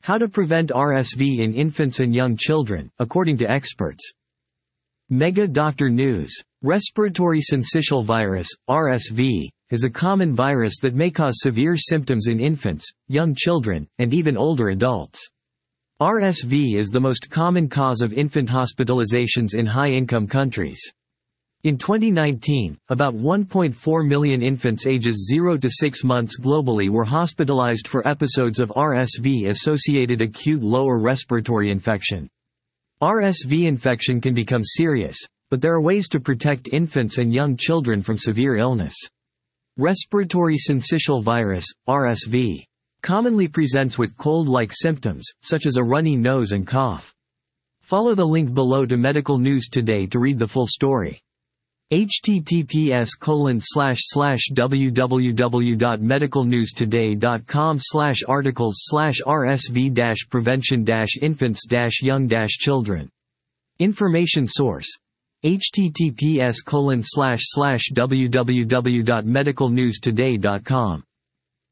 How to prevent RSV in infants and young children, according to experts. Mega Doctor News. Respiratory syncytial virus, RSV, is a common virus that may cause severe symptoms in infants, young children, and even older adults. RSV is the most common cause of infant hospitalizations in high-income countries. In 2019, about 1.4 million infants ages 0 to 6 months globally were hospitalized for episodes of RSV-associated acute lower respiratory infection. RSV infection can become serious, but there are ways to protect infants and young children from severe illness. Respiratory syncytial virus, RSV, commonly presents with cold-like symptoms, such as a runny nose and cough. Follow the link below to Medical News Today to read the full story. https://www.medicalnews-today.com/article/rsv-prevention-infants-young-children. Information source: https://www.medicalnewstoday.com